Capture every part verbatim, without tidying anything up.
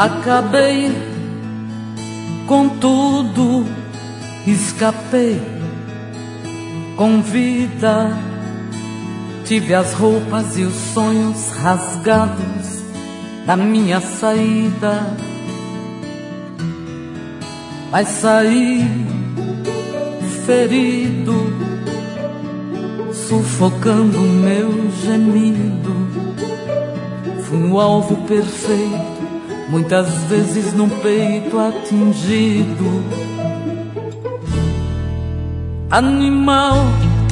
Acabei com tudo, escapei com vida. Tive as roupas e os sonhos rasgados da minha saída, mas saí ferido, sufocando meu gemido. Fui o alvo perfeito, muitas vezes no peito atingido. Animal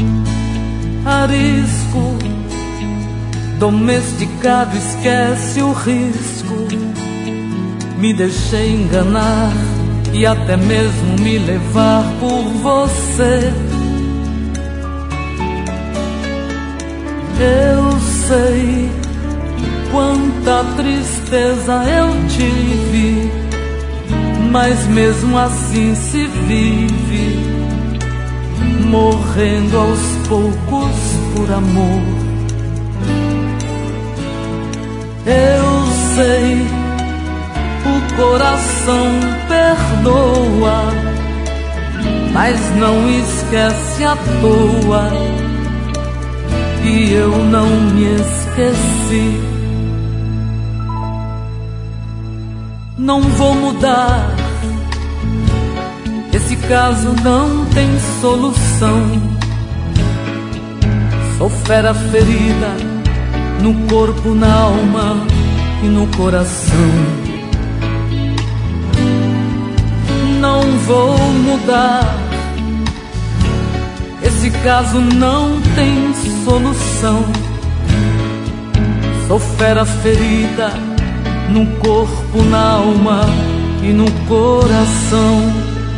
arisco, domesticado, esquece o risco. Me deixei enganar e até mesmo me levar por você. Eu sei quanta tristeza eu tive, mas mesmo assim se vive, morrendo aos poucos por amor. Eu sei, o coração perdoa, mas não esquece à toa, e eu não me esqueci. Não vou mudar, esse caso não tem solução. Sou fera ferida no corpo, na alma e no coração. Não vou mudar, esse caso não tem solução. Sou fera ferida no corpo, na alma e no coração.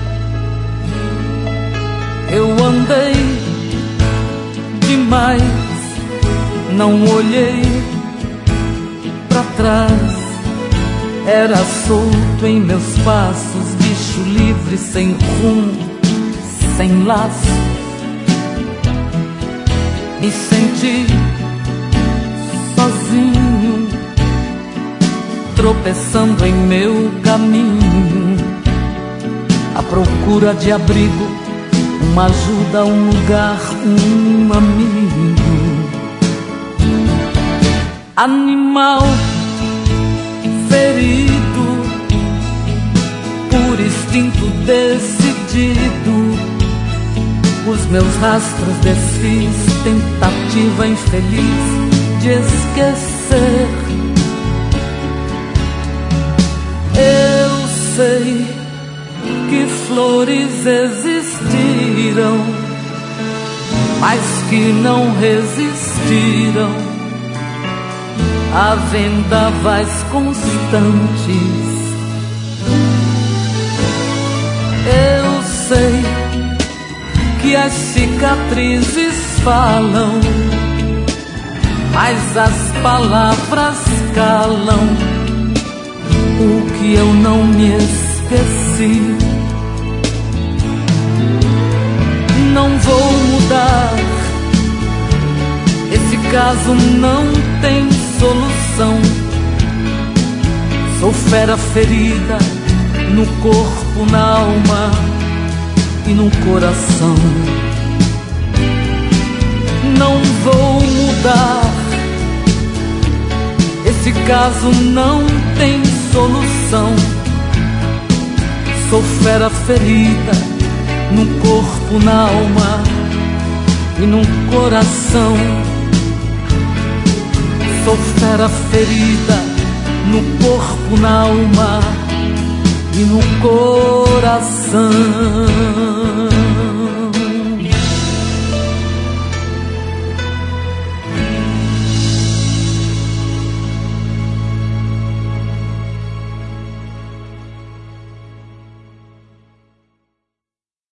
Eu andei demais, não olhei pra trás. Era solto em meus passos, bicho livre, sem rumo, sem laço. Me senti sozinho, tropeçando em meu caminho, à procura de abrigo, uma ajuda, um lugar, um amigo. Animal ferido, por instinto decidido, os meus rastros desfiz, tentativa infeliz de esquecer. Eu sei que flores existiram, mas que não resistiram a vendavais constantes. Eu sei que as cicatrizes falam, mas as palavras calam o que eu não me esqueci. Não vou mudar, esse caso não tem solução. Sou fera ferida no corpo, na alma e no coração. Não vou mudar, esse caso não tem solução. Sou fera ferida no corpo, na alma e no coração. Sou fera ferida no corpo, na alma e no coração.